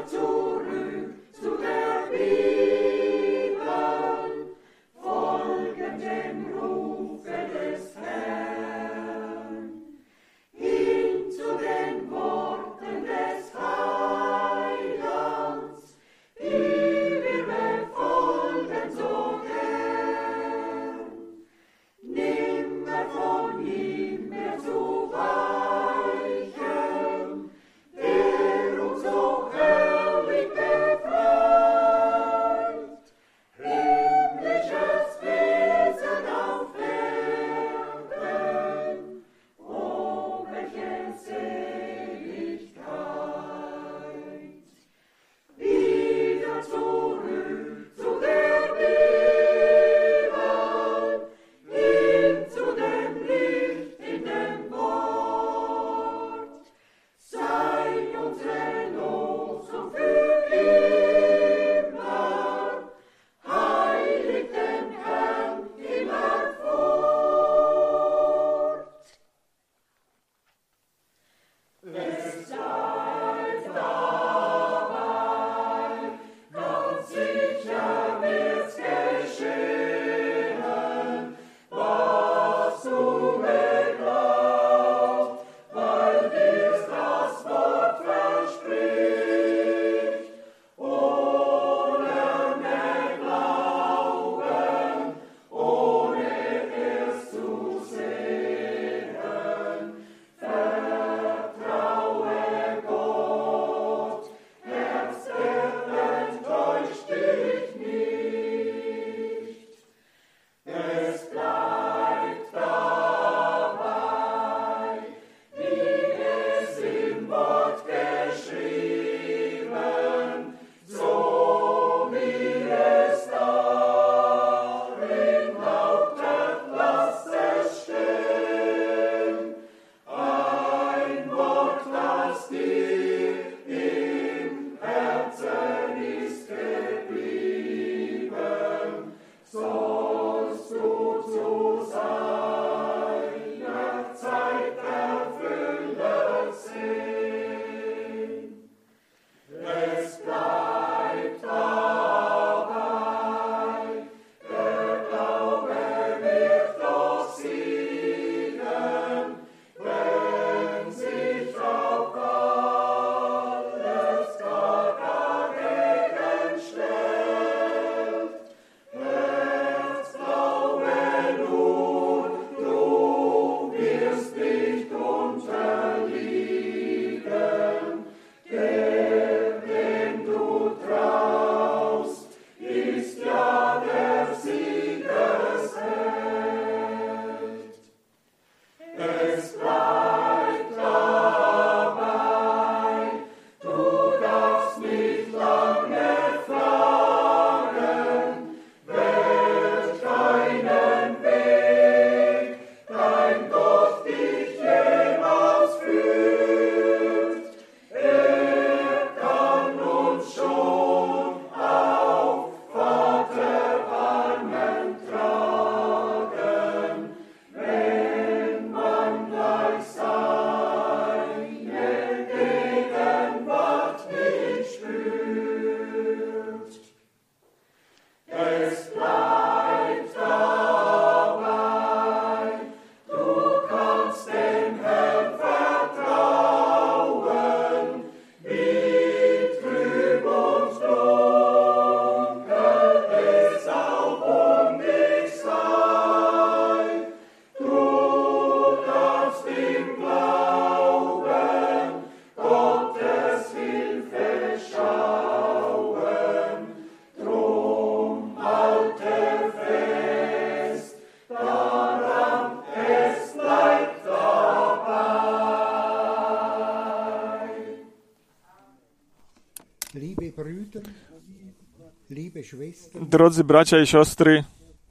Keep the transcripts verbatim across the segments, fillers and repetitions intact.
Drodzy bracia i siostry,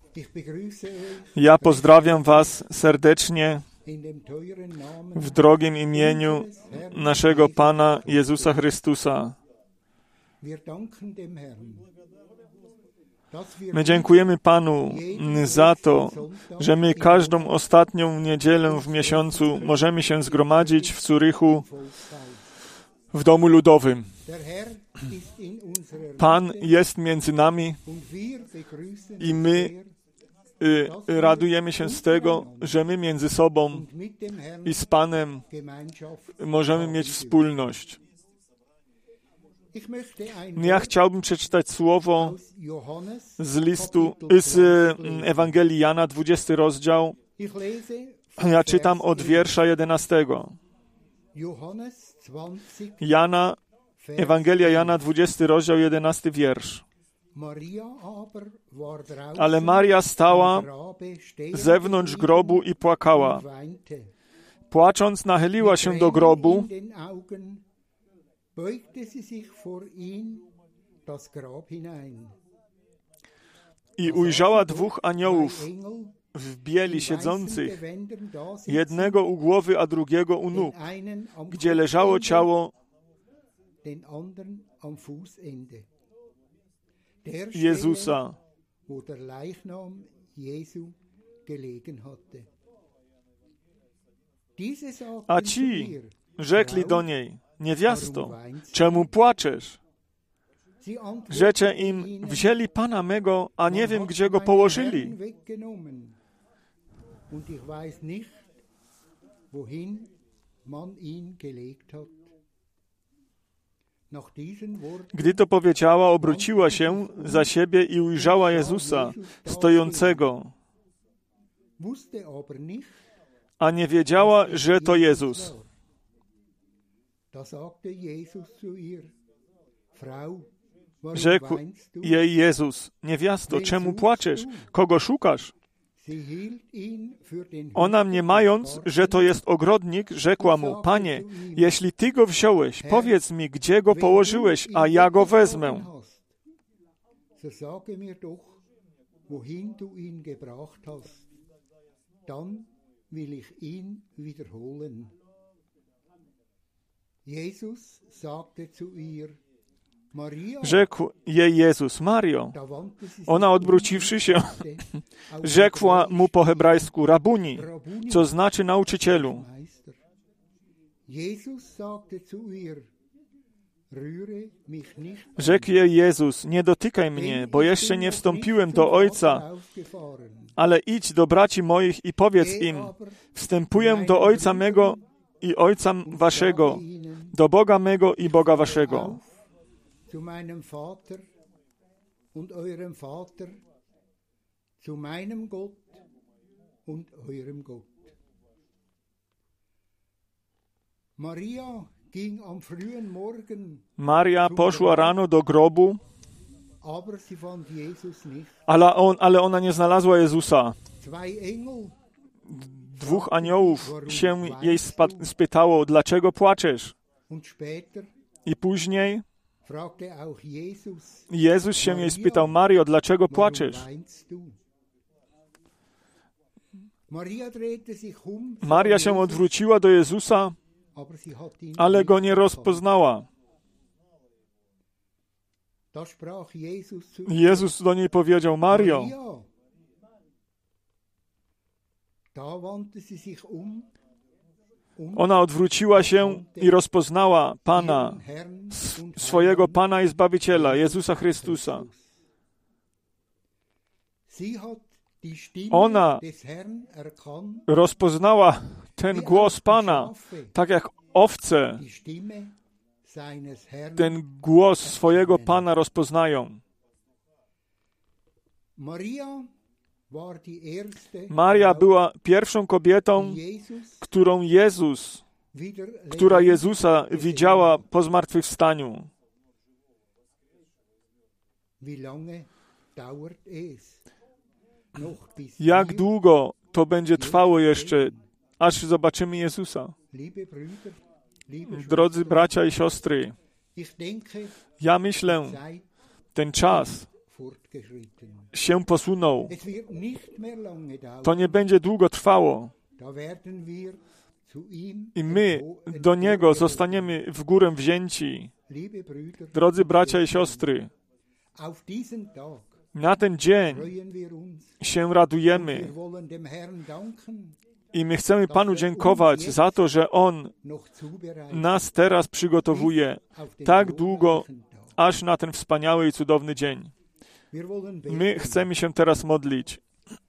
ja pozdrawiam was serdecznie w drogim imieniu naszego Pana Jezusa Chrystusa. My dziękujemy Panu za to, że my każdą ostatnią niedzielę w miesiącu możemy się zgromadzić w Zurychu w domu ludowym. Pan jest między nami i my y, radujemy się z tego, że my między sobą i z Panem możemy mieć wspólność. Ja chciałbym przeczytać słowo z listu, z Ewangelii Jana, dwudziesty rozdział. Ja czytam od wiersza jedenastego. Jana, Ewangelia Jana, dwudziesty rozdział, jedenasty wiersz. Ale Maria stała zewnątrz grobu i płakała. Płacząc, nachyliła się do grobu i ujrzała dwóch aniołów w bieli siedzących, jednego u głowy, a drugiego u nóg, gdzie leżało ciało Jezusa. A ci rzekli do niej: niewiasto, czemu płaczesz? Rzecze im: wzięli Pana mego, a nie wiem, gdzie go położyli. Gdy to powiedziała, obróciła się za siebie i ujrzała Jezusa stojącego, a nie wiedziała, że to Jezus. Rzekł jej Jezus: niewiasto, czemu płaczesz? Kogo szukasz? Ona, mniemając, że to jest ogrodnik, rzekła mu: Panie, jeśli Ty go wziąłeś, powiedz mi, gdzie go położyłeś, a ja go wezmę. Rzekł jej Jezus: Mario. Ona, odwróciwszy się, rzekła mu po hebrajsku: Rabuni, co znaczy nauczycielu. Rzekł jej Jezus: nie dotykaj mnie, bo jeszcze nie wstąpiłem do Ojca, ale idź do braci moich i powiedz im: wstępuję do Ojca mego i Ojca waszego, do Boga mego i Boga waszego. Zu meinem Vater und eurem Vater, zu meinem Gott und eurem Gott. Maria ging am frühen Morgen. Maria poszła rano do grobu, aber sie fand Jesus nicht. Ale, on, ale ona nie znalazła Jezusa. Zwei Engel. Dwóch aniołów się jej spa- spytało: dlaczego płaczesz? Und später I później fragte auch Jesus, Jezus się jej spytał: Mario, dlaczego płaczesz? Maria się odwróciła do Jezusa, ale go nie rozpoznała. Jezus do niej powiedział: Mario. Ona odwróciła się i rozpoznała Pana, swojego Pana i Zbawiciela, Jezusa Chrystusa. Ona rozpoznała ten głos Pana, tak jak owce ten głos swojego Pana rozpoznają. Maria była pierwszą kobietą, którą Jezus, która Jezusa widziała po zmartwychwstaniu. Jak długo to będzie trwało jeszcze, aż zobaczymy Jezusa? Drodzy bracia i siostry, ja myślę, ten czas się posunął. To nie będzie długo trwało. I my do Niego zostaniemy w górę wzięci. Drodzy bracia i siostry, na ten dzień się radujemy I my chcemy Panu dziękować za to, że On nas teraz przygotowuje tak długo, aż na ten wspaniały i cudowny dzień. My chcemy się teraz modlić.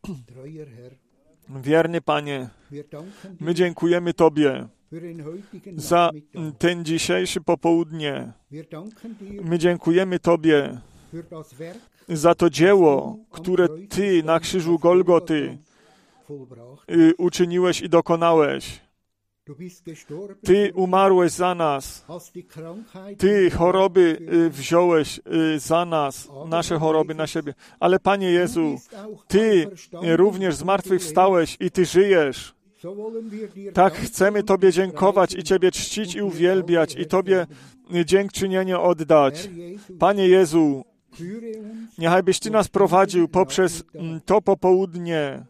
Wierny Panie, my dziękujemy Tobie za ten dzisiejszy popołudnie. My dziękujemy Tobie za to dzieło, które Ty na krzyżu Golgoty uczyniłeś i dokonałeś. Ty umarłeś za nas. Ty choroby wziąłeś za nas, nasze choroby na siebie. Ale Panie Jezu, Ty również zmartwychwstałeś i Ty żyjesz. Tak chcemy Tobie dziękować i Ciebie czcić i uwielbiać i Tobie dziękczynienie oddać. Panie Jezu, niechaj byś Ty nas prowadził poprzez to popołudnie.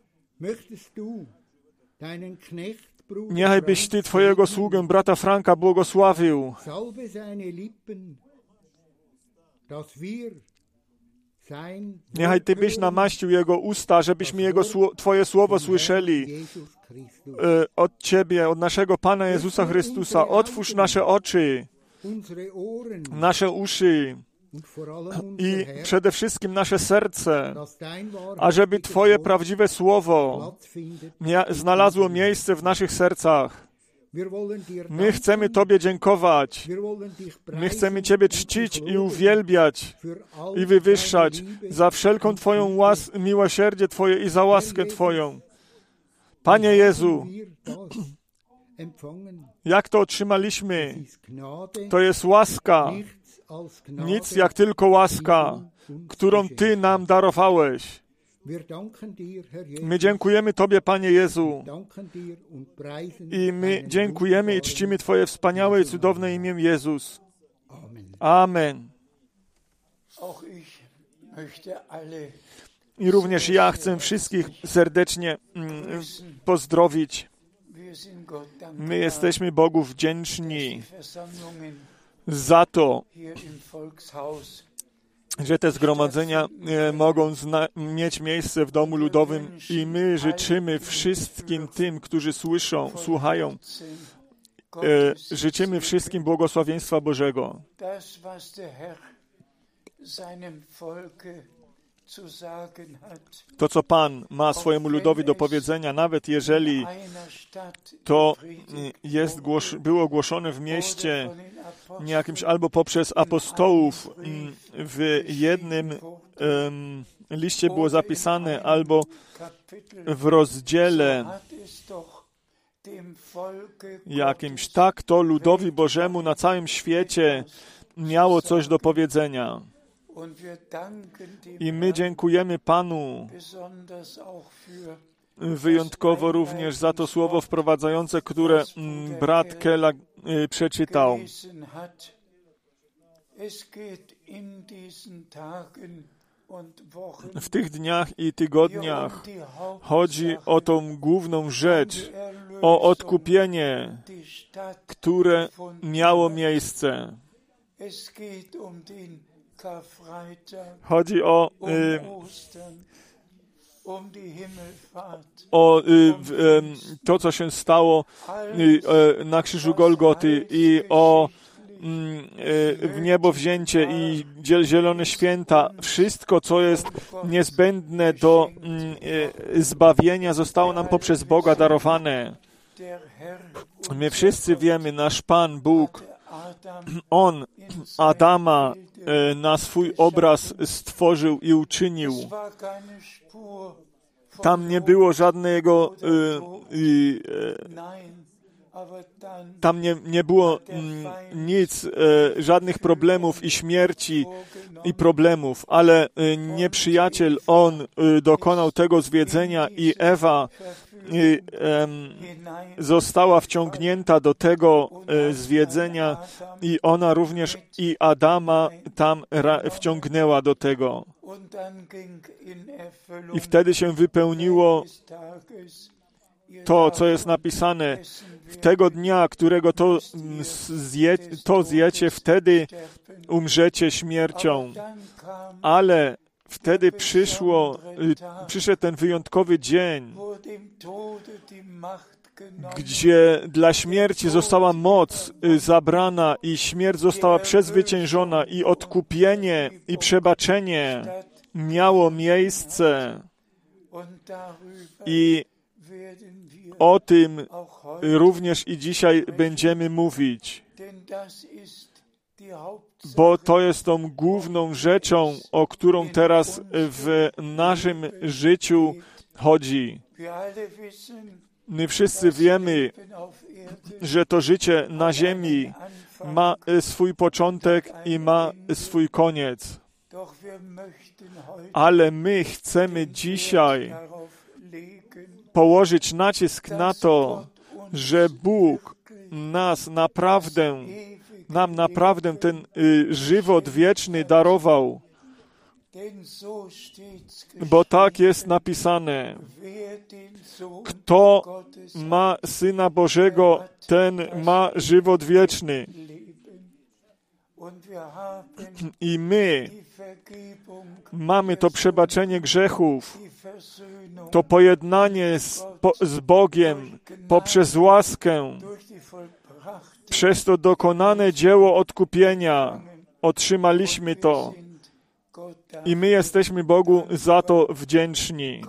Niechaj byś Ty Twojego sługę, brata Franka, błogosławił. Niechaj Ty byś namaścił Jego usta, żebyśmy Jego sło- Twoje słowo słyszeli e, od Ciebie, od naszego Pana Jezusa Chrystusa. Otwórz nasze oczy, nasze uszy i przede wszystkim nasze serce, ażeby Twoje prawdziwe słowo mia- znalazło miejsce w naszych sercach. My chcemy Tobie dziękować. My chcemy Ciebie czcić i uwielbiać i wywyższać za wszelką Twoją łas- miłosierdzie Twoje i za łaskę Twoją. Panie Jezu, jak to otrzymaliśmy, to jest łaska, nic jak tylko łaska, którą Ty nam darowałeś. My dziękujemy Tobie, Panie Jezu, i my dziękujemy i czcimy Twoje wspaniałe i cudowne imię Jezus. Amen. I również ja chcę wszystkich serdecznie mm, pozdrowić. My jesteśmy Bogu wdzięczni za to, że te zgromadzenia e, mogą zna- mieć miejsce w Domu Ludowym i my życzymy wszystkim tym, którzy słyszą, słuchają, e, życzymy wszystkim błogosławieństwa Bożego. To, co Pan ma swojemu ludowi do powiedzenia, nawet jeżeli to jest, głos- było głoszone w mieście jakimś albo poprzez apostołów w jednym um, liście było zapisane, albo w rozdziale jakimś, tak to ludowi Bożemu na całym świecie miało coś do powiedzenia. I my dziękujemy Panu wyjątkowo również za to słowo wprowadzające, które brat Keller przeczytał. W tych dniach i tygodniach chodzi o tą główną rzecz, o odkupienie, które miało miejsce. Chodzi o, y, o y, y, to, co się stało y, y, na krzyżu Golgoty i o y, w niebo wzięcie i zielone święta. Wszystko, co jest niezbędne do y, zbawienia, zostało nam poprzez Boga darowane. My wszyscy wiemy, nasz Pan Bóg, On Adama na swój obraz stworzył i uczynił. Tam nie było żadnego, y, y, tam nie, nie było mm, nic, y, żadnych problemów i śmierci i problemów, ale y, nieprzyjaciel, on y, dokonał tego zwiedzenia i Ewa y, y, została wciągnięta do tego y, zwiedzenia i ona również i Adama tam ra, wciągnęła do tego. I wtedy się wypełniło to, co jest napisane. W tego dnia, którego to, zje, to zjecie, wtedy umrzecie śmiercią. Ale Wtedy przyszło, przyszedł ten wyjątkowy dzień, gdzie dla śmierci została moc zabrana i śmierć została przezwyciężona i odkupienie i przebaczenie miało miejsce. I o tym również i dzisiaj będziemy mówić, bo to jest tą główną rzeczą, o którą teraz w naszym życiu chodzi. My wszyscy wiemy, że to życie na ziemi ma swój początek i ma swój koniec. Ale my chcemy dzisiaj położyć nacisk na to, że Bóg nas naprawdę, nam naprawdę ten y, żywot wieczny darował. Bo tak jest napisane. Kto ma Syna Bożego, ten ma żywot wieczny. I my mamy to przebaczenie grzechów, to pojednanie z, po, z Bogiem poprzez łaskę, przez to dokonane dzieło odkupienia. Otrzymaliśmy to. I my jesteśmy Bogu za to wdzięczni.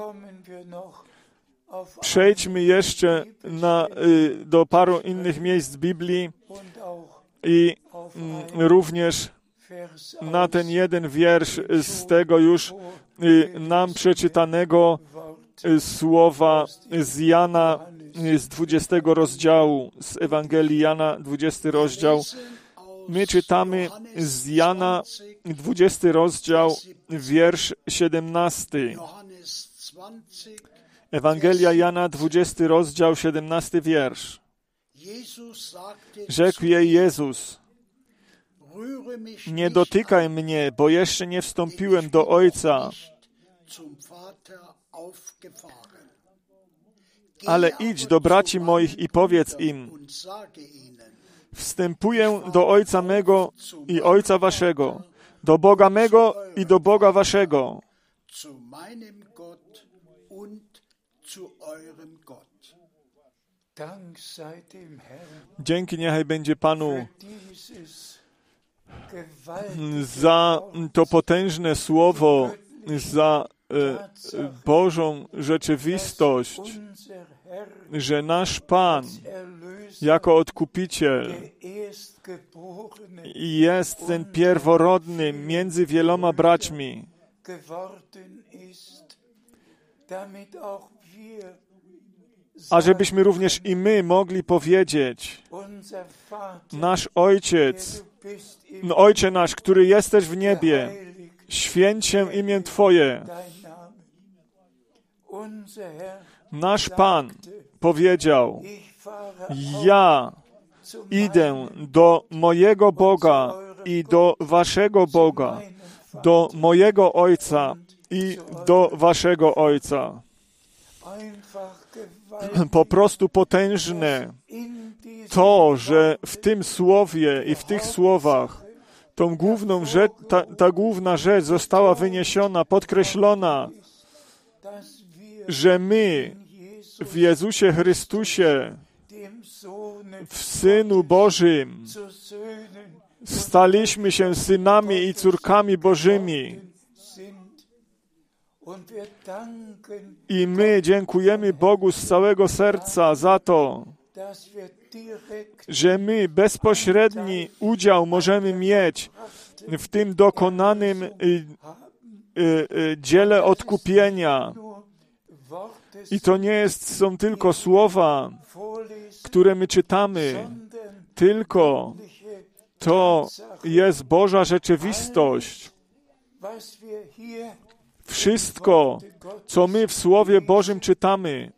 Przejdźmy jeszcze na, y, do paru innych miejsc Biblii i y, również na ten jeden wiersz z tego już y, nam przeczytanego y, słowa z Jana y, z dwudziestego rozdziału, z Ewangelii Jana, dwudziesty rozdział. My czytamy z Jana, dwudziesty rozdział, wiersz siedemnasty. Ewangelia Jana, dwudziesty rozdział, siedemnasty wiersz. Rzekł jej Jezus: nie dotykaj mnie, bo jeszcze nie wstąpiłem do Ojca. Ale idź do braci moich i powiedz im: wstępuję do Ojca mego i Ojca waszego, do Boga mego i do Boga waszego. Dzięki niechaj będzie Panu za to potężne słowo, za e, Bożą rzeczywistość, że nasz Pan jako Odkupiciel jest ten pierworodny między wieloma braćmi, ażebyśmy również i my mogli powiedzieć: nasz Ojciec, no Ojcze nasz, który jesteś w niebie, święć się imię Twoje. Nasz Pan powiedział: ja idę do mojego Boga i do waszego Boga, do mojego Ojca i do waszego Ojca. Po prostu potężne to, że w tym słowie i w tych słowach tą główną rzecz, ta, ta główna rzecz została wyniesiona, podkreślona, że my w Jezusie Chrystusie, w Synu Bożym, staliśmy się synami i córkami Bożymi. I my dziękujemy Bogu z całego serca za to, że my bezpośredni udział możemy mieć w tym dokonanym y, y, y, dziele odkupienia. I to nie jest, są tylko słowa, które my czytamy, tylko to jest Boża rzeczywistość. Wszystko, co my w Słowie Bożym czytamy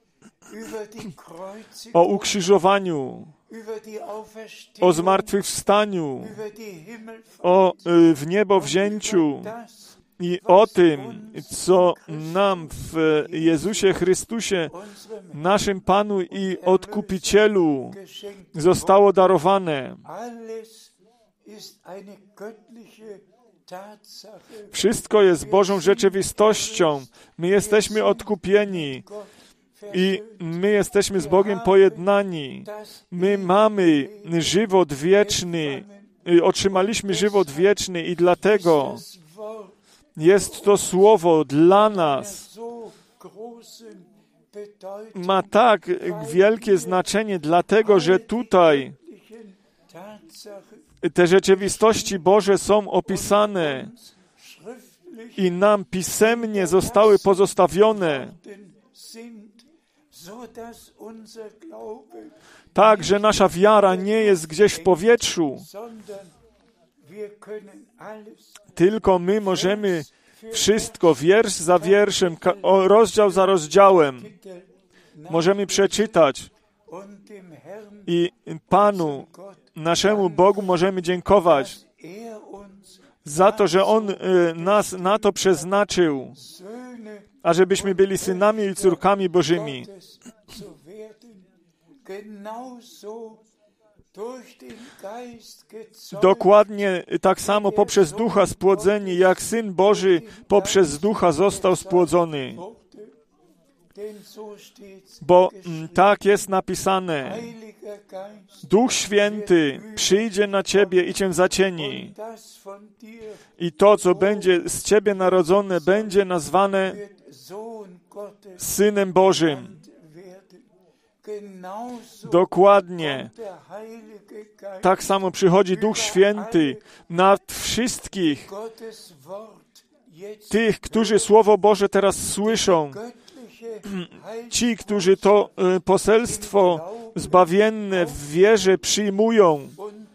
o ukrzyżowaniu, o zmartwychwstaniu, o y, w niebo wzięciu i o tym, co nam w Jezusie Chrystusie, naszym Panu i Odkupicielu, zostało darowane. Wszystko jest Bożą rzeczywistością. My jesteśmy odkupieni i my jesteśmy z Bogiem pojednani. My mamy żywot wieczny, otrzymaliśmy żywot wieczny i dlatego jest to słowo dla nas. Ma tak wielkie znaczenie, dlatego że tutaj te rzeczywistości Boże są opisane i nam pisemnie zostały pozostawione, tak, że nasza wiara nie jest gdzieś w powietrzu, tylko my możemy wszystko, wiersz za wierszem, rozdział za rozdziałem, możemy przeczytać i Panu, naszemu Bogu możemy dziękować za to, że On nas na to przeznaczył, ażebyśmy byli synami i córkami Bożymi. Dokładnie tak samo poprzez Ducha spłodzeni, jak Syn Boży poprzez Ducha został spłodzony. Bo tak jest napisane. Duch Święty przyjdzie na Ciebie i Cię zacieni. I to, co będzie z Ciebie narodzone, będzie nazwane Synem Bożym. Dokładnie. Tak samo przychodzi Duch Święty nad wszystkich tych, którzy Słowo Boże teraz słyszą. Ci, którzy to poselstwo zbawienne w wierze przyjmują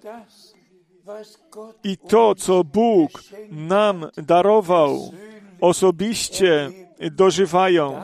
i to, co Bóg nam darował, osobiście dożywają.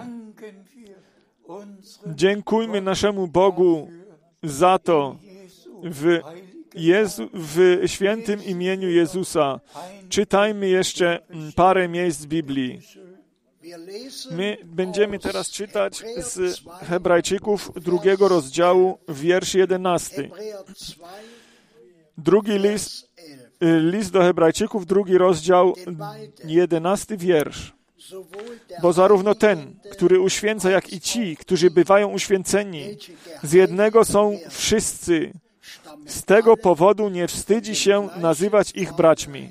Dziękujmy naszemu Bogu za to w, Jezu, w świętym imieniu Jezusa. Czytajmy jeszcze parę miejsc z Biblii. My będziemy teraz czytać z Hebrajczyków drugiego rozdziału, wiersz jedenasty. Drugi list, list do Hebrajczyków, drugi rozdział, jedenasty wiersz. Bo zarówno ten, który uświęca, jak i ci, którzy bywają uświęceni, z jednego są wszyscy. Z tego powodu nie wstydzi się nazywać ich braćmi.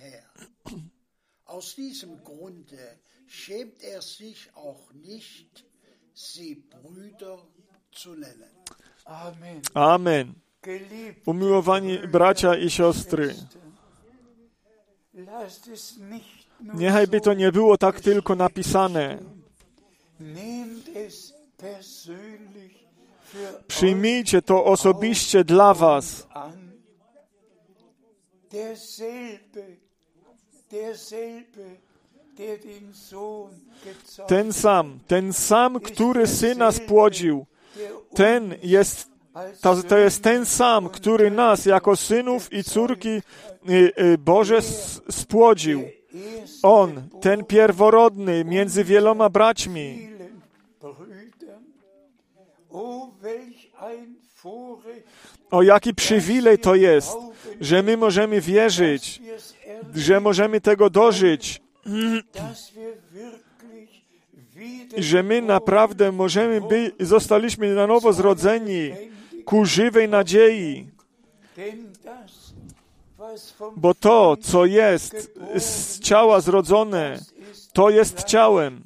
Amen. Umiłowani bracia i siostry, niechaj by to nie było tak tylko napisane. Przyjmijcie to osobiście dla was. Ten sam, ten sam, który Syna spłodził, ten jest, to, to jest ten sam, który nas jako synów i córki Boże spłodził. On, ten pierworodny między wieloma braćmi. O, jaki przywilej to jest, że my możemy wierzyć, że możemy tego dożyć, że my naprawdę możemy być, zostaliśmy na nowo zrodzeni ku żywej nadziei. Bo to, co jest z ciała zrodzone, to jest ciałem.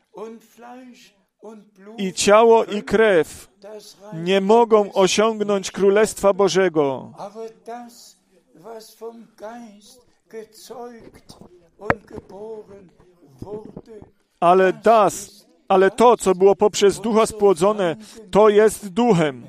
I ciało i krew nie mogą osiągnąć Królestwa Bożego. Ale das, ale to, co było poprzez Ducha spłodzone, to jest Duchem.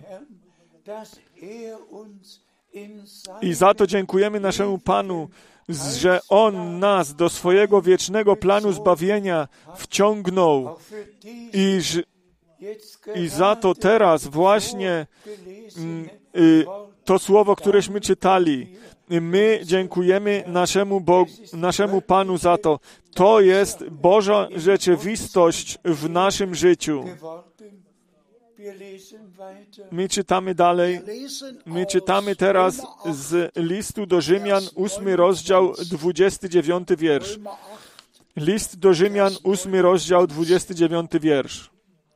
I za to dziękujemy naszemu Panu, że On nas do swojego wiecznego planu zbawienia wciągnął. I, i za to teraz właśnie y, to słowo, któreśmy czytali, my dziękujemy naszemu, Bogu, naszemu Panu za to. To jest Boża rzeczywistość w naszym życiu. My czytamy dalej. My czytamy teraz z listu do Rzymian, ósmy rozdział, dwudziesty dziewiąty wiersz. List do Rzymian, ósmy rozdział, dwudziesty dziewiąty wiersz.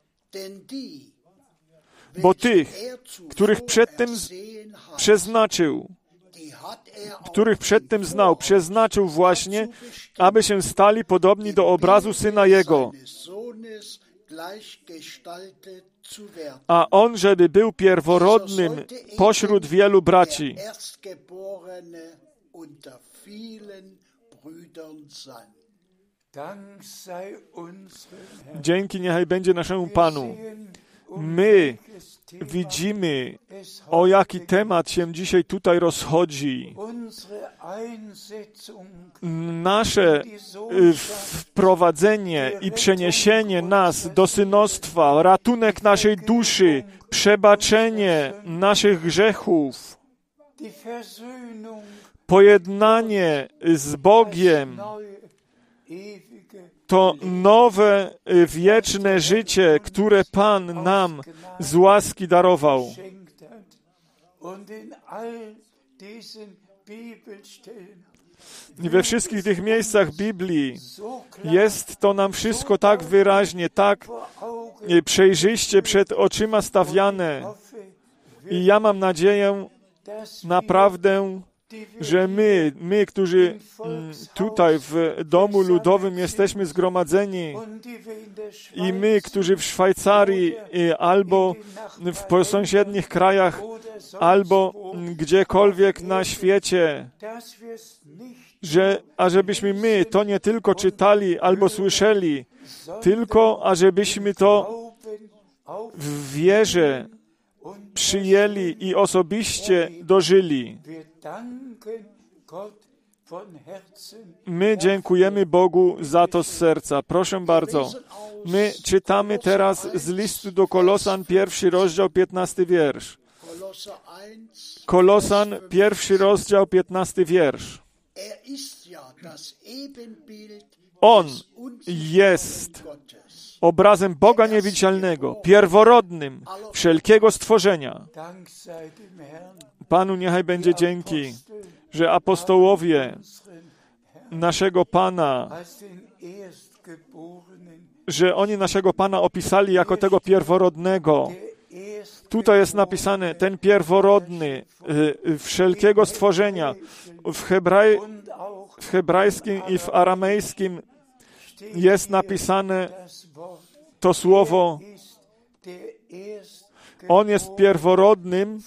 Bo tych, których przedtem przeznaczył, których przedtem znał, przeznaczył właśnie, aby się stali podobni do obrazu Syna Jego. A On, żeby był pierworodnym pośród wielu braci. Dzięki niechaj będzie naszemu Panu. My widzimy, o jaki temat się dzisiaj tutaj rozchodzi. Nasze wprowadzenie i przeniesienie nas do synostwa, ratunek naszej duszy, przebaczenie naszych grzechów, pojednanie z Bogiem, to nowe, wieczne życie, które Pan nam z łaski darował. I we wszystkich tych miejscach Biblii jest to nam wszystko tak wyraźnie, tak przejrzyście przed oczyma stawiane. I ja mam nadzieję naprawdę, że my, my, którzy tutaj w domu ludowym jesteśmy zgromadzeni i my, którzy w Szwajcarii albo w sąsiednich krajach, albo gdziekolwiek na świecie, że ażebyśmy my to nie tylko czytali albo słyszeli, tylko ażebyśmy to w wierze przyjęli i osobiście dożyli. My dziękujemy Bogu za to z serca. Proszę bardzo. My czytamy teraz z listu do Kolosan, pierwszy rozdział, piętnasty wiersz. Kolosan, pierwszy rozdział, piętnasty wiersz. On jest obrazem Boga niewidzialnego, pierworodnym wszelkiego stworzenia. Panu niechaj będzie dzięki, że apostołowie naszego Pana, że oni naszego Pana opisali jako tego pierworodnego. Tutaj jest napisane ten pierworodny wszelkiego stworzenia. W, hebraj, w hebrajskim i w aramejskim jest napisane to słowo. On jest pierworodnym,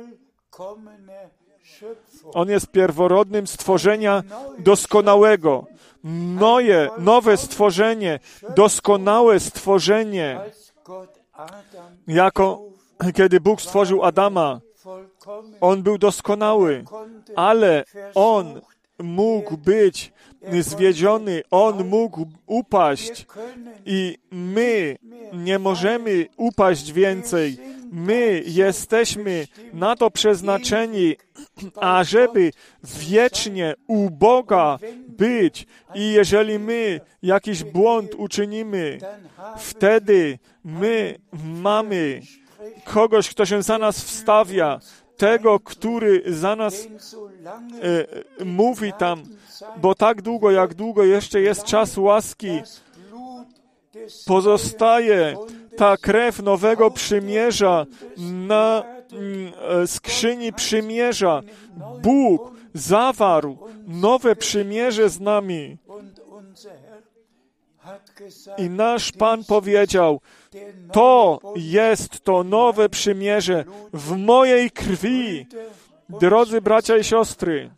On jest pierworodnym stworzenia doskonałego. Nowe, nowe stworzenie, doskonałe stworzenie. Jako kiedy Bóg stworzył Adama, on był doskonały, ale on mógł być zwiedziony, on mógł upaść i my nie możemy upaść więcej. My jesteśmy na to przeznaczeni, ażeby wiecznie u Boga być. I jeżeli my jakiś błąd uczynimy, wtedy my mamy kogoś, kto się za nas wstawia, tego, który za nas e, mówi tam, bo tak długo, jak długo jeszcze jest czas łaski, pozostaje ta krew nowego przymierza na mm, skrzyni przymierza. Bóg zawarł nowe przymierze z nami. I nasz Pan powiedział, to jest to nowe przymierze w mojej krwi. Drodzy bracia i siostry,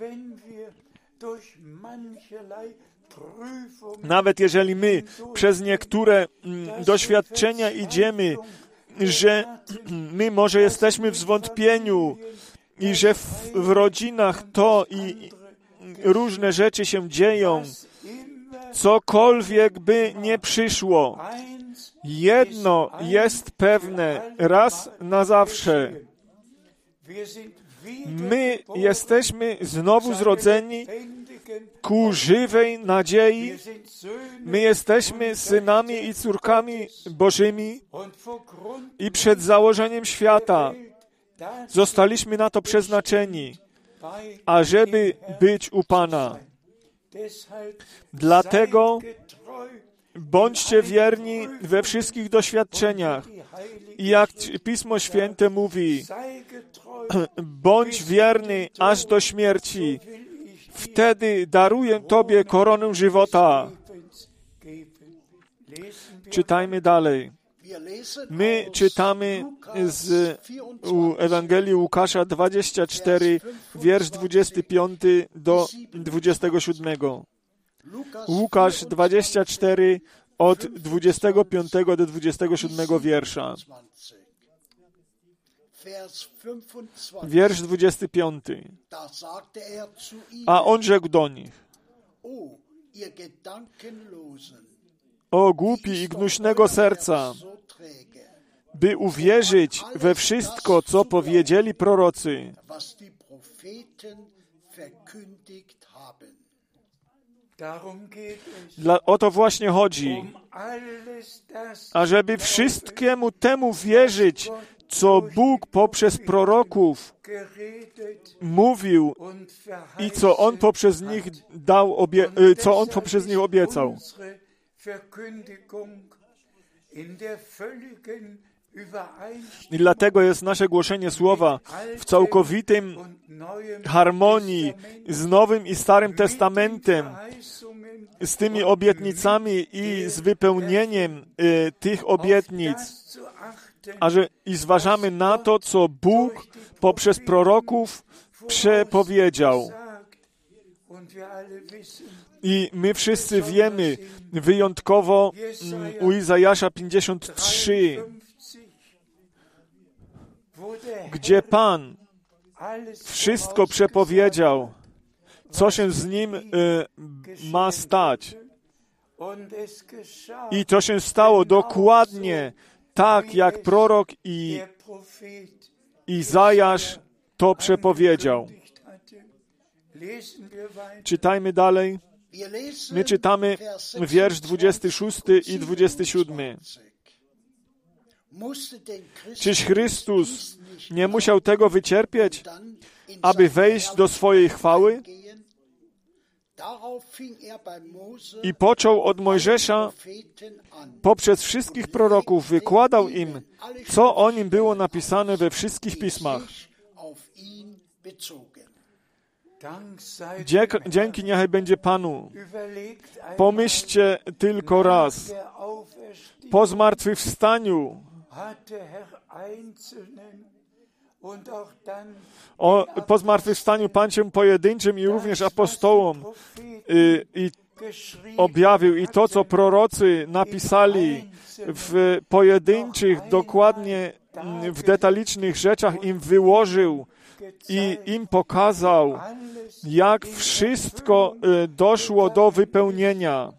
nawet jeżeli my przez niektóre doświadczenia idziemy, że my może jesteśmy w zwątpieniu i że w, w rodzinach to i różne rzeczy się dzieją, cokolwiek by nie przyszło, jedno jest pewne raz na zawsze. My jesteśmy znowu zrodzeni ku żywej nadziei. My jesteśmy synami i córkami Bożymi i przed założeniem świata zostaliśmy na to przeznaczeni, ażeby być u Pana. Dlatego bądźcie wierni we wszystkich doświadczeniach. I jak Pismo Święte mówi, bądź wierny aż do śmierci. Wtedy daruję Tobie koronę żywota. Czytajmy dalej. My czytamy z Ewangelii Łukasza dwudziesty czwarty, wiersz dwudziesty piąty do dwudziestego siódmego. Łukasz dwadzieścia cztery od dwudziestego piątego do dwudziestego siódmego wiersza. Wiersz dwudziesty piąty. A on rzekł do nich: o głupi i gnuśnego serca, by uwierzyć we wszystko, co powiedzieli prorocy. Dla, o to właśnie chodzi, ażeby wszystkiemu temu wierzyć, co Bóg poprzez proroków mówił i co On poprzez nich dał, obie, co On poprzez nich obiecał. I dlatego jest nasze głoszenie słowa w całkowitym harmonii z Nowym i Starym Testamentem, z tymi obietnicami i z wypełnieniem y, tych obietnic, a że i zważamy na to, co Bóg poprzez proroków przepowiedział. I my wszyscy wiemy, wyjątkowo u Izajasza pięćdziesiąt trzy, gdzie Pan wszystko przepowiedział, co się z Nim y, ma stać. I to się stało dokładnie tak, jak prorok i Izajasz to przepowiedział. Czytajmy dalej. My czytamy wiersz dwudziesty szósty i dwudziesty siódmy. Czyż Chrystus nie musiał tego wycierpieć, aby wejść do swojej chwały? I począł od Mojżesza, poprzez wszystkich proroków wykładał im, co o nim było napisane we wszystkich pismach. Dzięki niechaj będzie Panu. Pomyślcie tylko raz. Po zmartwychwstaniu o, po zmartwychwstaniu Pan się pojedynczym i również apostołom y, i objawił. I to, co prorocy napisali w pojedynczych, dokładnie w detalicznych rzeczach im wyłożył i im pokazał, jak wszystko y, doszło do wypełnienia.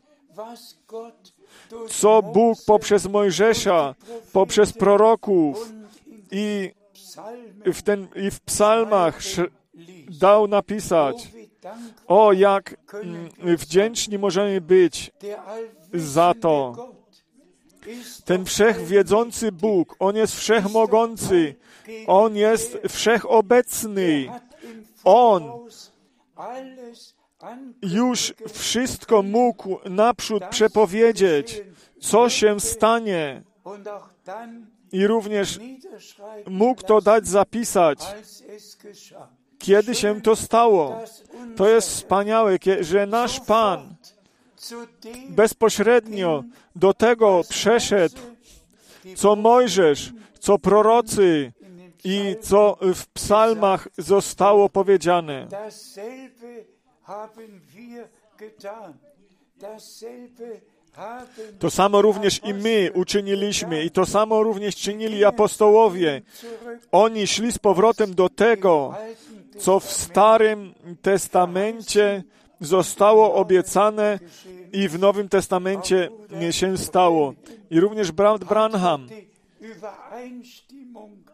Co Bóg poprzez Mojżesza, poprzez proroków i w, ten, i w psalmach dał napisać. O, jak wdzięczni możemy być za to. Ten wszechwiedzący Bóg, On jest wszechmogący, On jest wszechobecny. On już wszystko mógł naprzód przepowiedzieć, co się stanie. I również mógł to dać zapisać, kiedy się to stało. To jest wspaniałe, że nasz Pan bezpośrednio do tego przeszedł, co Mojżesz, co prorocy i co w psalmach zostało powiedziane. To samo również i my uczyniliśmy i to samo również czynili apostołowie. Oni szli z powrotem do tego, co w Starym Testamencie zostało obiecane i w Nowym Testamencie się stało. I również brat Branham,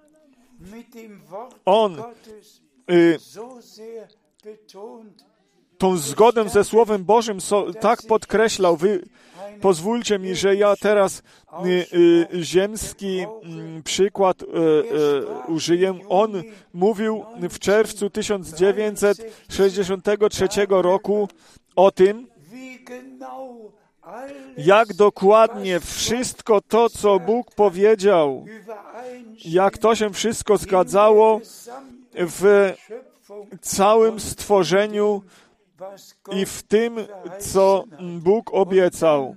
on y, tą zgodę ze Słowem Bożym so, tak podkreślał. Wy pozwólcie mi, że ja teraz y, y, ziemski y, przykład y, y, użyję. On mówił w czerwcu tysiąc dziewięćset sześćdziesiątego trzeciego roku o tym, jak dokładnie wszystko to, co Bóg powiedział, jak to się wszystko zgadzało w całym stworzeniu i w tym, co Bóg obiecał.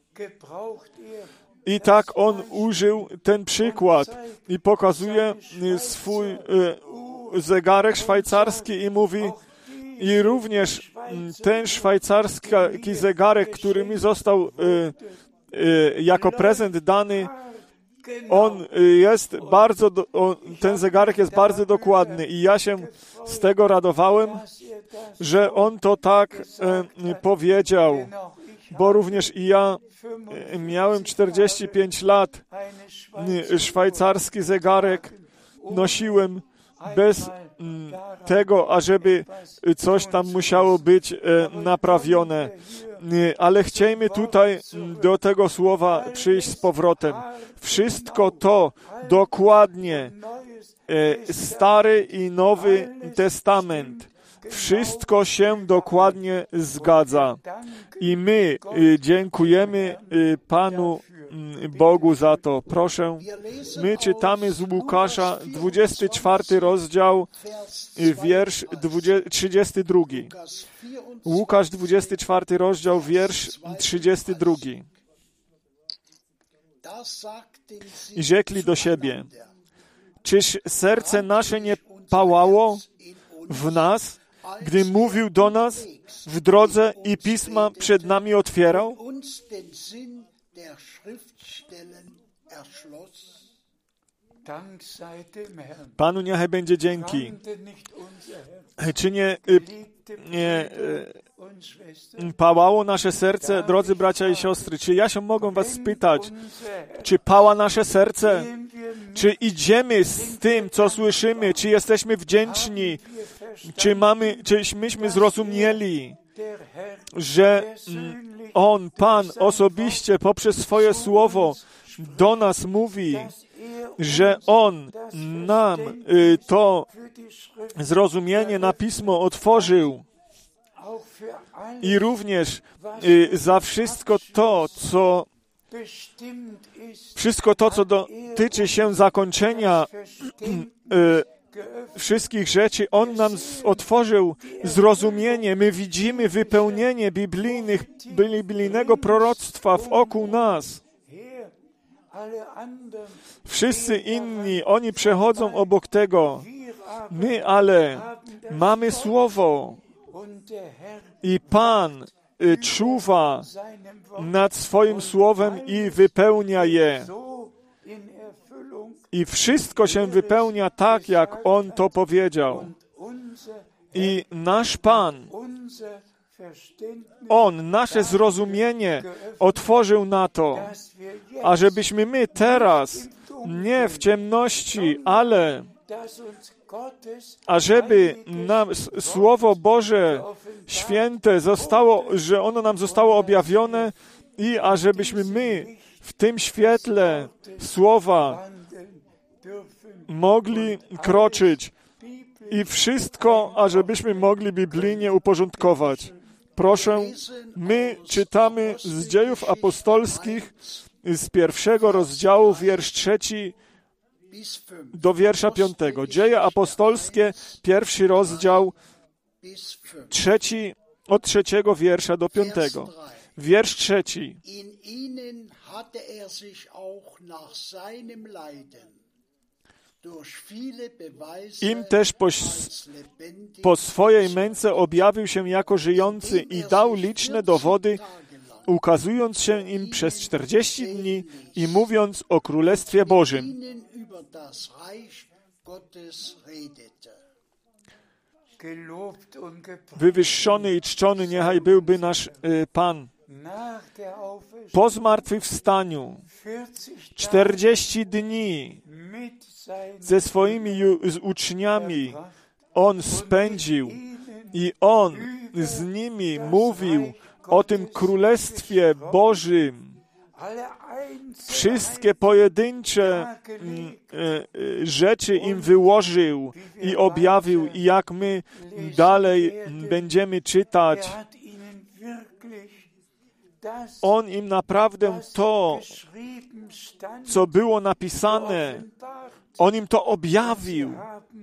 I tak on użył ten przykład i pokazuje swój zegarek szwajcarski i mówi, i również ten szwajcarski zegarek, który mi został jako prezent dany, on jest bardzo, ten zegarek jest bardzo dokładny i ja się z tego radowałem, że on to tak powiedział, bo również i ja miałem czterdzieści pięć lat, szwajcarski zegarek nosiłem bez tego, ażeby coś tam musiało być naprawione. Ale chciejmy tutaj do tego słowa przyjść z powrotem. Wszystko to dokładnie, Stary i Nowy Testament, wszystko się dokładnie zgadza. I my dziękujemy Panu Bogu za to. Proszę, my czytamy z Łukasza dwudziesty czwarty rozdział, wiersz trzydziesty drugi. Łukasz dwudziesty czwarty rozdział, wiersz trzydziesty drugi. I rzekli do siebie, czyż serce nasze nie pałało w nas, gdy mówił do nas w drodze i pisma przed nami otwierał? Panu niechaj będzie dzięki. Czy nie, nie pałało nasze serce, drodzy bracia i siostry? Czy ja się mogę was spytać, czy pała nasze serce? Czy idziemy z tym, co słyszymy? Czy jesteśmy wdzięczni? Czy mamy, czy myśmy zrozumieli, że On, Pan, osobiście poprzez swoje słowo do nas mówi, że On nam y, to zrozumienie na Pismo otworzył i również y, za wszystko to, co wszystko to, co dotyczy się zakończenia y, wszystkich rzeczy, On nam otworzył zrozumienie. My widzimy wypełnienie biblijnych, biblijnego proroctwa wokół nas. Wszyscy inni, oni przechodzą obok tego. My ale mamy Słowo i Pan y, czuwa nad swoim Słowem i wypełnia je. I wszystko się wypełnia tak, jak On to powiedział. I nasz Pan, On nasze zrozumienie otworzył na to, ażebyśmy my teraz, nie w ciemności, ale ażeby nam Słowo Boże święte zostało, że ono nam zostało objawione i ażebyśmy my w tym świetle Słowa mogli kroczyć i wszystko, ażebyśmy mogli biblijnie uporządkować. Proszę, my czytamy z Dziejów Apostolskich z pierwszego rozdziału, wiersz trzeci do wiersza piątego. Dzieje Apostolskie, pierwszy rozdział, trzeci, od trzeciego wiersza do piątego. Wiersz trzeci. Im też po, po swojej męce objawił się jako żyjący i dał liczne dowody, ukazując się im przez czterdzieści dni i mówiąc o Królestwie Bożym. Wywyższony i czczony niechaj byłby nasz y, Pan. Po zmartwychwstaniu czterdzieści dni ze swoimi ju, z uczniami On spędził I On z nimi mówił o tym Królestwie Bożym. Wszystkie pojedyncze rzeczy im wyłożył i objawił. I jak my dalej będziemy czytać, On im naprawdę to, co było napisane, On im to objawił.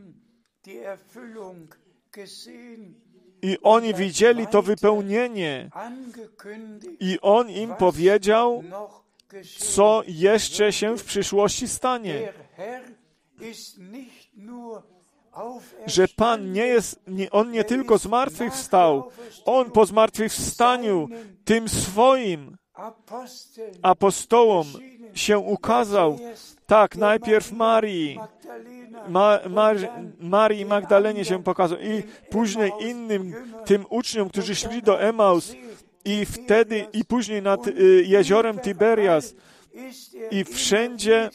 I oni widzieli to wypełnienie. I On im powiedział, co jeszcze się w przyszłości stanie. Że Pan nie jest, nie, On nie tylko zmartwychwstał, On po zmartwychwstaniu tym swoim apostołom się ukazał. Tak, najpierw Marii, Ma, Mar, Marii Magdalenie się pokazał i później innym tym uczniom, którzy szli do Emaus i wtedy, i później nad y, jeziorem Tiberias i wszędzie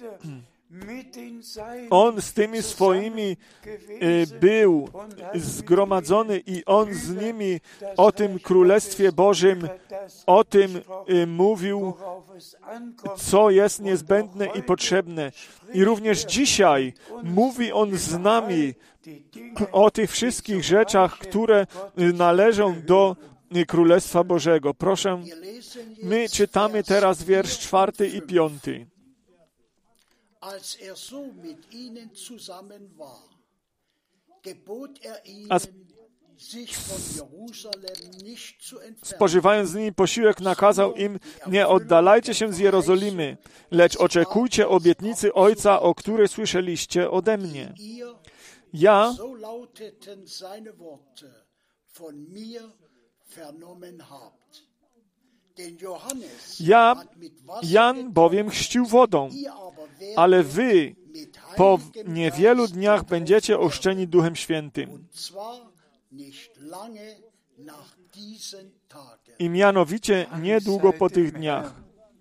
On z tymi swoimi y, był zgromadzony i On z nimi o tym Królestwie Bożym, o tym y, mówił, co jest niezbędne i potrzebne. I również dzisiaj mówi On z nami o tych wszystkich rzeczach, które należą do Królestwa Bożego. Proszę, my czytamy teraz wiersz czwarty i piąty. Als er so mit ihnen zusammen war, gebot er A ihnen, sich von Jerusalem nicht zu entfernen. Spożywając z nimi posiłek, nakazał im: nie oddalajcie się z Jerozolimy, lecz oczekujcie obietnicy Ojca, o której słyszeliście ode mnie. Ja, So lauteten seine Worte, von mir vernommen habt. Denn Johannes ja, hat mit Wasser Jan bowiem chrzcił wodą, ihr aber werdet ale wy mit po Heiligem niewielu Geist dniach będziecie ochrzczeni Duchem Świętym. und zwar nicht lange nach diesen Tagen. I mianowicie niedługo po tych dniach.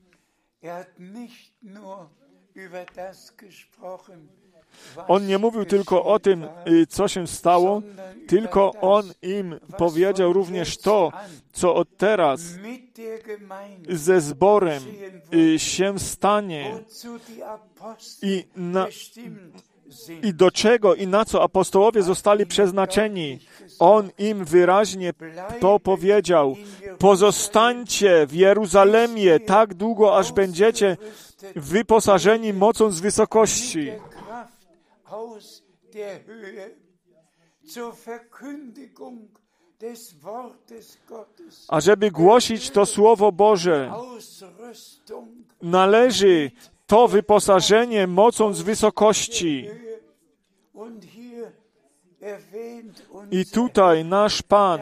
On nie mówił tylko o tym, co się stało, tylko On im powiedział również to, co od teraz ze zborem się stanie i, na, i do czego i na co apostołowie zostali przeznaczeni. On im wyraźnie to powiedział: pozostańcie w Jeruzalemie tak długo, aż będziecie wyposażeni mocą z wysokości, ażeby głosić to Słowo Boże. Należy to wyposażenie mocą z wysokości. I tutaj nasz Pan,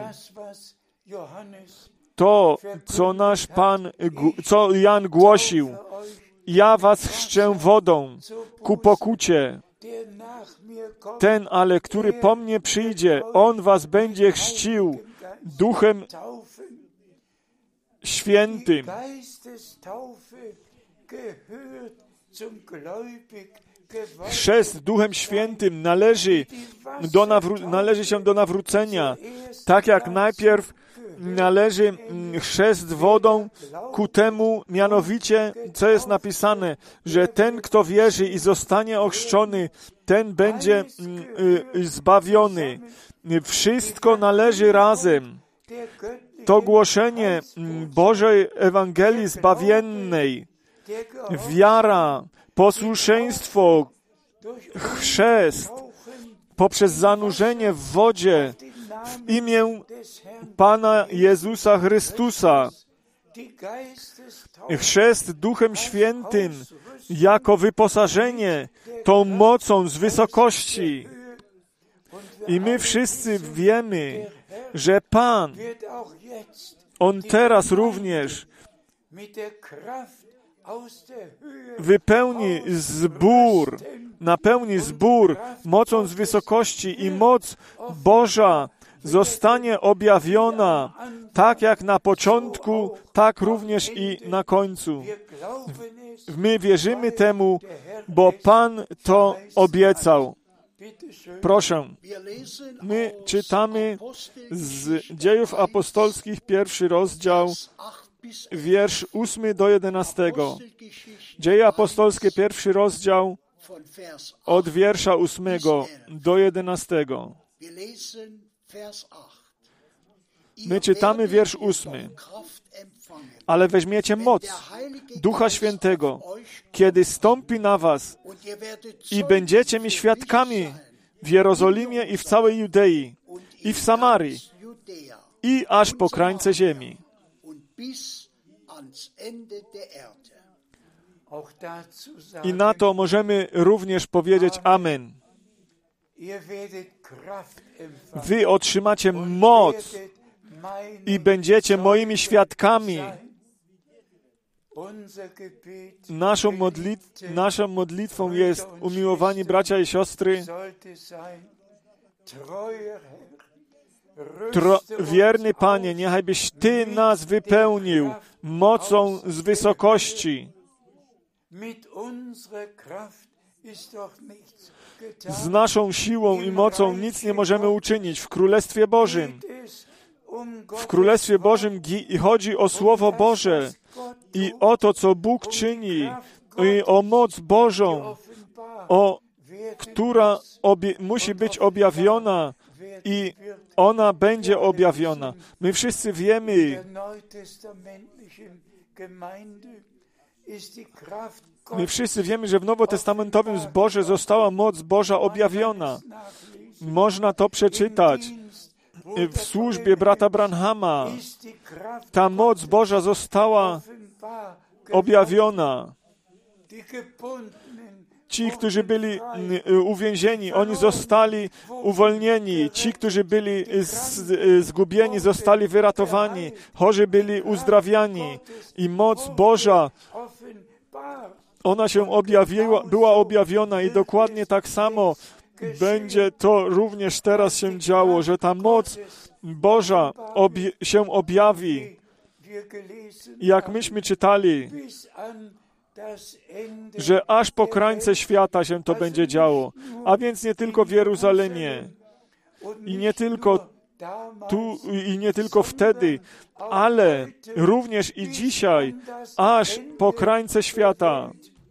to, co nasz Pan, co Jan głosił: ja was chrzczę wodą ku pokucie. Ten ale, który po mnie przyjdzie, On was będzie chrzcił Duchem Świętym. Chrzest Duchem Świętym należy, do nawró- należy się do nawrócenia. Tak jak najpierw należy chrzest wodą ku temu, mianowicie, co jest napisane, że ten, kto wierzy i zostanie ochrzczony, ten będzie zbawiony. Wszystko należy razem. To głoszenie Bożej Ewangelii zbawiennej, wiara, posłuszeństwo, chrzest poprzez zanurzenie w wodzie w imię Pana Jezusa Chrystusa, chrzest Duchem Świętym jako wyposażenie tą mocą z wysokości. I my wszyscy wiemy, że Pan, On teraz również wypełni zbór, napełni zbór mocą z wysokości i moc Boża zostanie objawiona tak jak na początku, tak również i na końcu. My wierzymy temu, bo Pan to obiecał. Proszę, my czytamy z Dziejów Apostolskich, pierwszy rozdział, wiersz ósmy do jedenastego. Dzieje Apostolskie, pierwszy rozdział, od wiersza ósmego do jedenastego. My czytamy wiersz ósmy. Ale weźmiecie moc Ducha Świętego, kiedy stąpi na was i będziecie mi świadkami w Jerozolimie i w całej Judei, i w Samarii, i aż po krańce ziemi. I na to możemy również powiedzieć amen. Wy otrzymacie moc i będziecie moimi świadkami. Naszą, modlit- naszą modlitwą jest, umiłowani bracia i siostry, Tro- wierny Panie, niechajbyś Ty nas wypełnił mocą z wysokości. Z naszą siłą i mocą nic nie możemy uczynić w Królestwie Bożym. W Królestwie Bożym gi- chodzi o Słowo Boże i o to, co Bóg czyni, i o moc Bożą, o, która obie- musi być objawiona i ona będzie objawiona. My wszyscy wiemy, my wszyscy wiemy, że w nowotestamentowym zborze została moc Boża objawiona. Można to przeczytać w służbie brata Branhama. Ta moc Boża została objawiona. Ci, którzy byli uwięzieni, oni zostali uwolnieni. Ci, którzy byli zgubieni, zostali wyratowani. Chorzy byli uzdrawiani. I moc Boża, ona się objawiła, była objawiona i dokładnie tak samo będzie to również teraz się działo, że ta moc Boża obie- się objawi. Jak myśmy czytali, że aż po krańce świata się to będzie działo. A więc nie tylko w Jeruzalemie i nie tylko tu i nie tylko wtedy, ale również i dzisiaj, aż po krańce świata.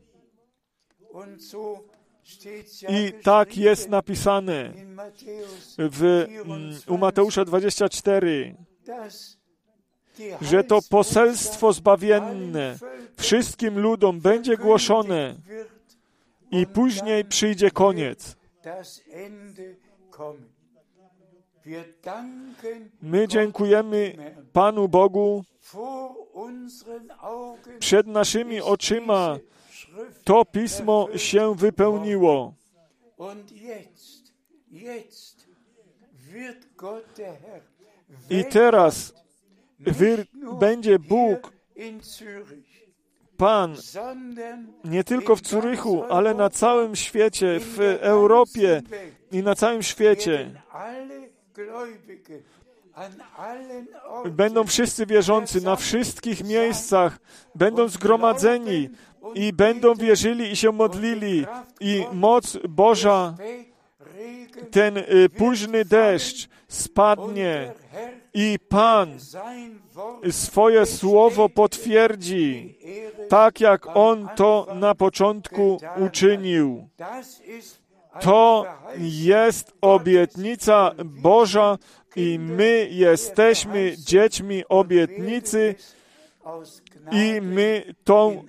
I tak jest napisane w, u Mateusza dwadzieścia cztery, że to poselstwo zbawienne wszystkim ludom będzie głoszone i później przyjdzie koniec. My dziękujemy Panu Bogu. Przed naszymi oczyma to Pismo się wypełniło. I teraz wy, będzie Bóg, Pan, nie tylko w Zurychu, ale na całym świecie, w Europie i na całym świecie. Będą wszyscy wierzący na wszystkich miejscach, będą zgromadzeni i będą wierzyli i się modlili. I moc Boża, ten y, późny deszcz spadnie i Pan swoje słowo potwierdzi, tak jak On to na początku uczynił. To jest obietnica Boża i my jesteśmy dziećmi obietnicy i my tą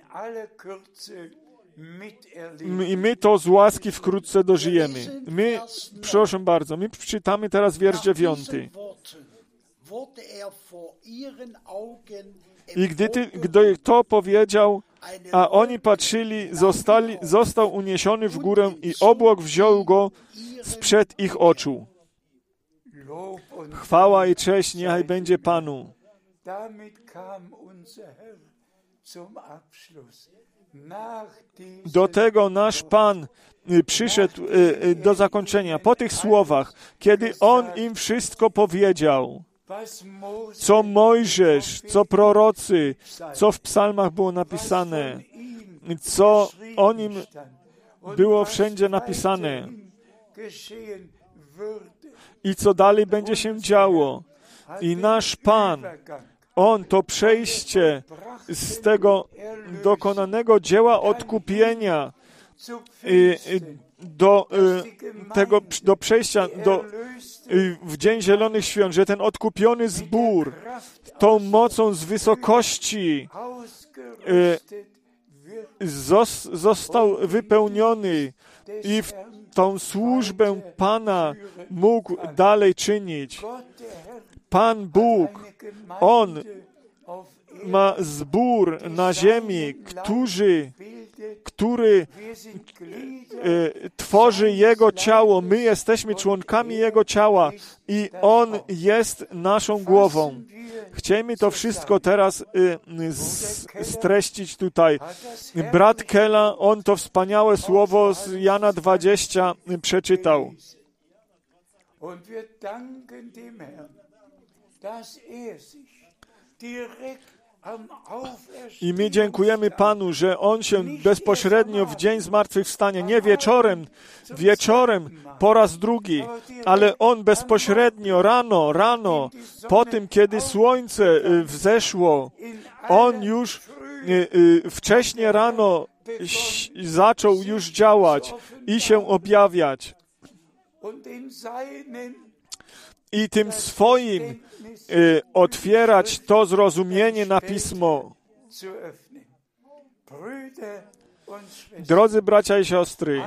i my to z łaski wkrótce dożyjemy. My, proszę bardzo, my czytamy teraz wiersz dziewiąty. I gdy, ty, gdy to powiedział, a oni patrzyli, zostali, został uniesiony w górę i obłok wziął go sprzed ich oczu. Chwała i cześć niechaj będzie Panu. Do tego nasz Pan przyszedł do zakończenia. Po tych słowach, kiedy On im wszystko powiedział, co Mojżesz, co prorocy, co w psalmach było napisane, co o Nim było wszędzie napisane. i co dalej będzie się działo. I nasz Pan, On to przejście z tego dokonanego dzieła odkupienia do tego, do przejścia do, w Dzień Zielonych Świąt, że ten odkupiony zbór tą mocą z wysokości został wypełniony i w tą służbę Pana mógł dalej czynić. Pan Bóg, On ma zbór na ziemi, którzy, który e, tworzy Jego ciało. My jesteśmy członkami Jego ciała i On jest naszą głową. Chciejmy to wszystko teraz e, z, streścić tutaj. Brat Kela, on to wspaniałe słowo z Jana dwudziestego przeczytał. I my dziękujemy Panu, że On się bezpośrednio w dzień zmartwychwstania, nie wieczorem, wieczorem po raz drugi, ale On bezpośrednio rano, rano, po tym, kiedy słońce wzeszło, On już wcześnie rano zaczął już działać i się objawiać. I tym swoim y, otwierać to zrozumienie na Pismo. Drodzy bracia i siostry,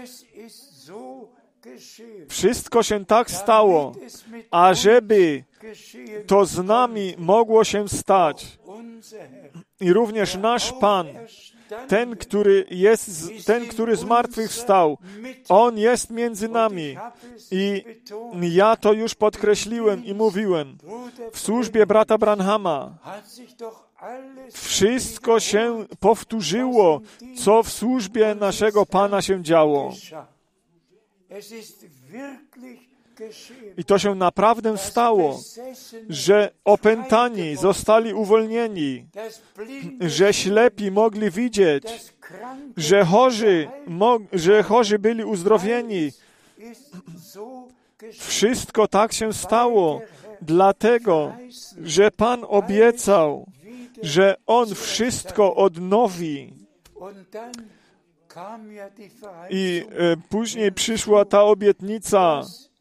wszystko się tak stało, ażeby to z nami mogło się stać. I również nasz Pan, ten, który jest, ten, który zmartwychwstał, On jest między nami. I ja to już podkreśliłem i mówiłem. W służbie brata Branhama wszystko się powtórzyło, co w służbie naszego Pana się działo. I to się naprawdę stało, że opętani zostali uwolnieni, że ślepi mogli widzieć, że chorzy, że chorzy byli uzdrowieni. Wszystko tak się stało, dlatego, że Pan obiecał, że On wszystko odnowi. I e, później przyszła ta obietnica,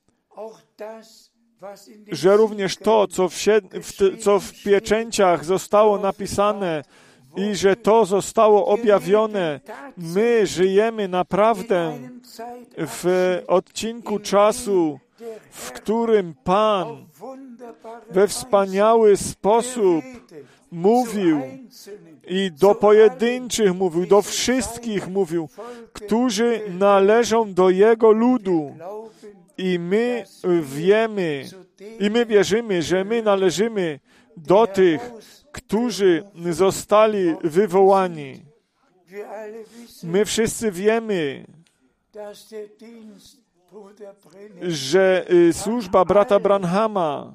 że również to, co w, sied- w, co w pieczęciach zostało napisane i że to zostało objawione, my żyjemy naprawdę w odcinku czasu, w którym Pan we wspaniały sposób mówił i do pojedynczych mówił, do wszystkich mówił, którzy należą do Jego ludu. I my wiemy, i my wierzymy, że my należymy do tych, którzy zostali wywołani. My wszyscy wiemy, że służba brata Branhama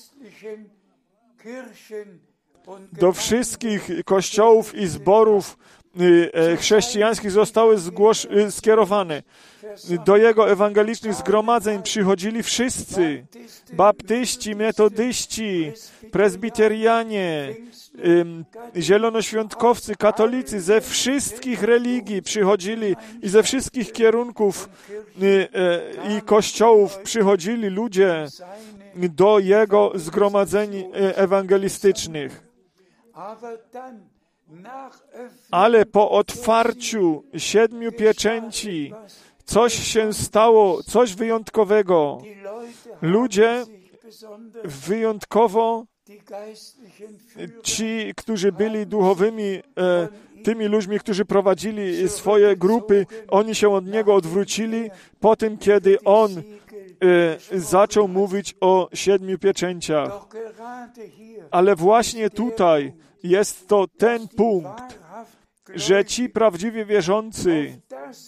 do wszystkich kościołów i zborów chrześcijańskich zostały zgłosz- skierowane. Do jego ewangelicznych zgromadzeń przychodzili wszyscy. Baptyści, metodyści, prezbiterianie, zielonoświątkowcy, katolicy, ze wszystkich religii przychodzili i ze wszystkich kierunków i kościołów przychodzili ludzie do jego zgromadzeń ewangelistycznych. Ale po otwarciu siedmiu pieczęci coś się stało, coś wyjątkowego. Ludzie wyjątkowo, ci, którzy byli duchowymi, e, tymi ludźmi, którzy prowadzili swoje grupy, oni się od niego odwrócili po tym, kiedy on e, zaczął mówić o siedmiu pieczęciach. Ale właśnie tutaj jest to ten punkt, że ci prawdziwie wierzący,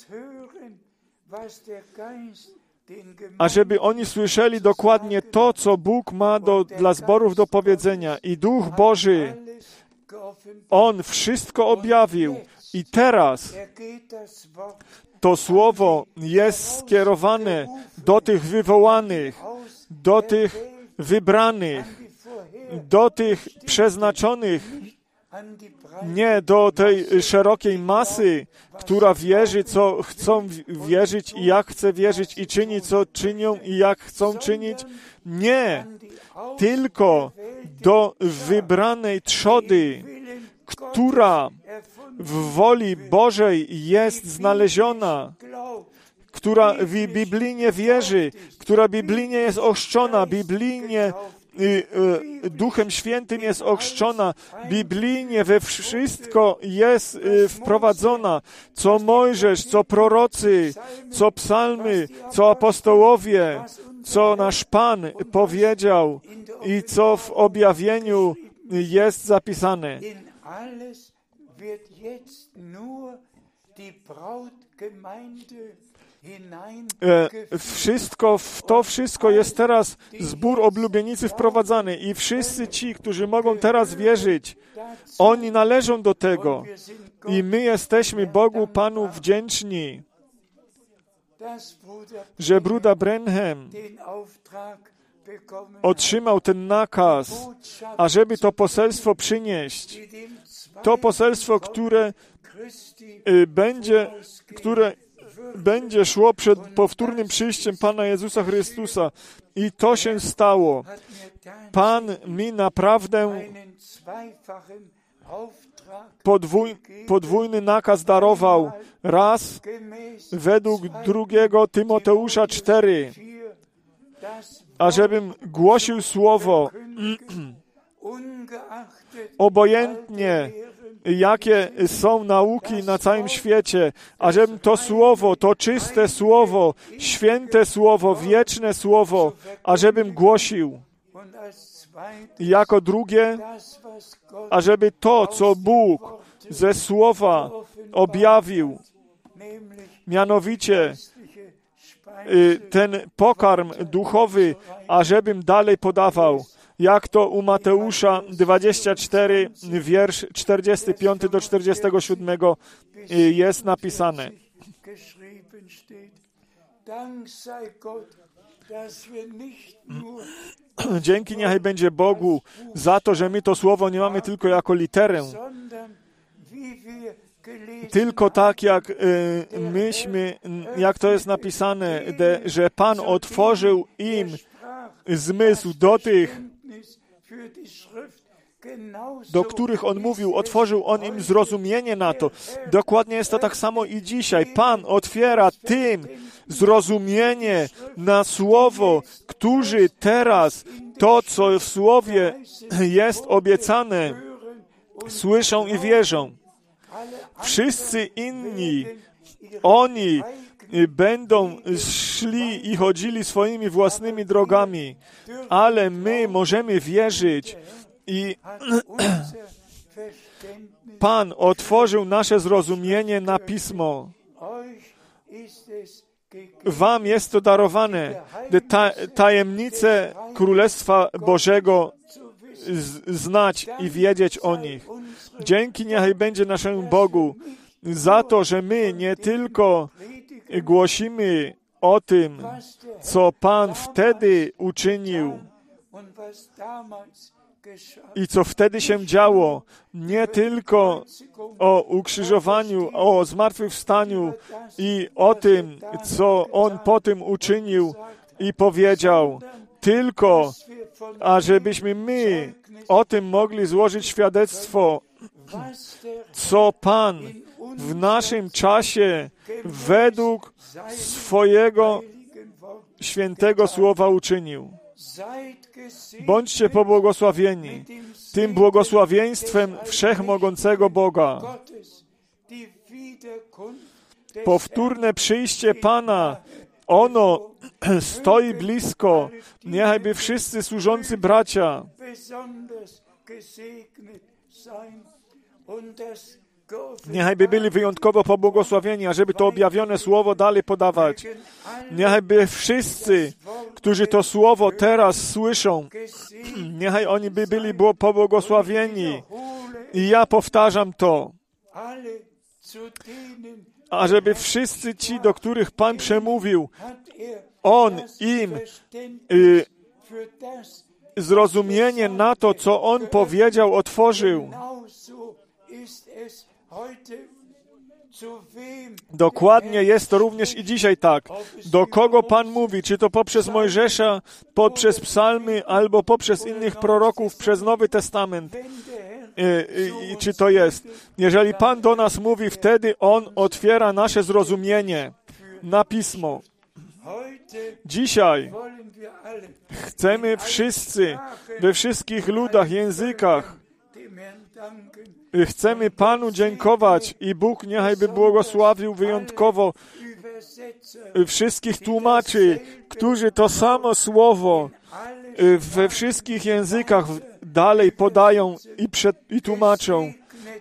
ażeby oni słyszeli dokładnie to, co Bóg ma do, dla zborów do powiedzenia. I Duch Boży, On wszystko objawił. I teraz to słowo jest skierowane do tych wywołanych, do tych wybranych, do tych przeznaczonych, nie do tej szerokiej masy, która wierzy, co chcą wierzyć i jak chce wierzyć i czyni, co czynią i jak chcą czynić. Nie, tylko do wybranej trzody, która w woli Bożej jest znaleziona, która biblijnie wierzy, która biblijnie jest ochrzczona, biblijnie y, y, Duchem Świętym jest ochrzczona, biblijnie we wszystko jest y, wprowadzona, co Mojżesz, co prorocy, co psalmy, co apostołowie, co nasz Pan powiedział i co w objawieniu jest zapisane. E, wszystko, w to wszystko jest teraz zbór oblubienicy wprowadzany i wszyscy ci, którzy mogą teraz wierzyć, oni należą do tego i my jesteśmy Bogu Panu wdzięczni, że Bruder Branham otrzymał ten nakaz, ażeby to poselstwo przynieść. To poselstwo, które y, będzie, które będzie szło przed powtórnym przyjściem Pana Jezusa Chrystusa. I to się stało. Pan mi naprawdę podwój, podwójny nakaz darował. Raz według drugiego Tymoteusza cztery, ażebym głosił słowo obojętnie, jakie są nauki na całym świecie, ażebym to słowo, to czyste słowo, święte słowo, wieczne słowo, ażebym głosił. I jako drugie, ażeby to, co Bóg ze słowa objawił, mianowicie ten pokarm duchowy, ażebym dalej podawał. Jak to u Mateusza dwadzieścia cztery, wiersz czterdziesty piąty do czterdziestego siódmego jest napisane. Dzięki niechaj będzie Bogu za to, że my to słowo nie mamy tylko jako literę, tylko tak jak y, myśmy, jak to jest napisane, de, że Pan otworzył im zmysł do tych, do których On mówił, otworzył On im zrozumienie na to. Dokładnie jest to tak samo i dzisiaj. Pan otwiera tym zrozumienie na Słowo, którzy teraz to, co w Słowie jest obiecane, słyszą i wierzą. Wszyscy inni, oni będą szli i chodzili swoimi własnymi drogami, ale my możemy wierzyć i Pan otworzył nasze zrozumienie na Pismo. Wam jest to darowane, ta, tajemnice Królestwa Bożego z, znać i wiedzieć o nich. Dzięki niechaj będzie naszemu Bogu za to, że my nie tylko głosimy o tym, co Pan wtedy uczynił i co wtedy się działo, nie tylko o ukrzyżowaniu, o zmartwychwstaniu i o tym, co On po tym uczynił i powiedział, tylko ażebyśmy my o tym mogli złożyć świadectwo, co Pan w naszym czasie według swojego świętego słowa uczynił. Bądźcie pobłogosławieni tym błogosławieństwem wszechmogącego Boga. Powtórne przyjście Pana, ono stoi blisko. Niechajby wszyscy służący bracia niechajby byli wyjątkowo pobłogosławieni, ażeby to objawione słowo dalej podawać. Niechajby wszyscy, którzy to słowo teraz słyszą, niechaj oni by byli pobłogosławieni. I ja powtarzam to. ażeby wszyscy ci, do których Pan przemówił, On im y, zrozumienie na to, co On powiedział, otworzył. Dokładnie jest to również i dzisiaj tak. Do kogo Pan mówi, czy to poprzez Mojżesza, poprzez psalmy, albo poprzez innych proroków, przez Nowy Testament. I, i, czy to jest? Jeżeli Pan do nas mówi, wtedy On otwiera nasze zrozumienie na Pismo. Dzisiaj chcemy wszyscy, we wszystkich ludach, językach, chcemy Panu dziękować i Bóg niechaj by błogosławił wyjątkowo wszystkich tłumaczy, którzy to samo słowo we wszystkich językach dalej podają i, przed, i tłumaczą.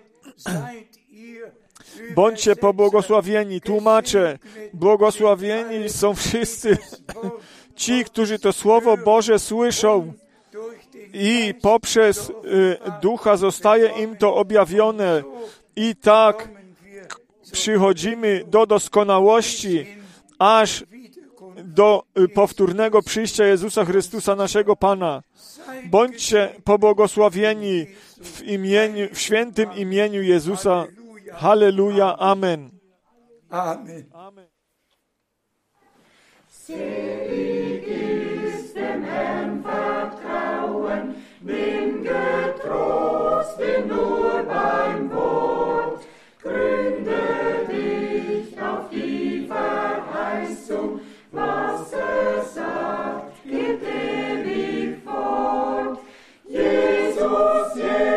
Bądźcie pobłogosławieni, tłumacze, błogosławieni są wszyscy ci, którzy to Słowo Boże słyszą i poprzez y, Ducha zostaje im to objawione i tak przychodzimy do doskonałości, aż do y, powtórnego przyjścia Jezusa Chrystusa, naszego Pana. Bądźcie pobłogosławieni w imieniu, w świętym imieniu Jezusa. Halleluja. Amen. Amen. Amen. Selig ist dem Herrn vertrauen, bin getrost, bin nur beim Wort. Gründe dich auf die Verheißung, was er sagt, geht ewig fort. Jesus, Jesus.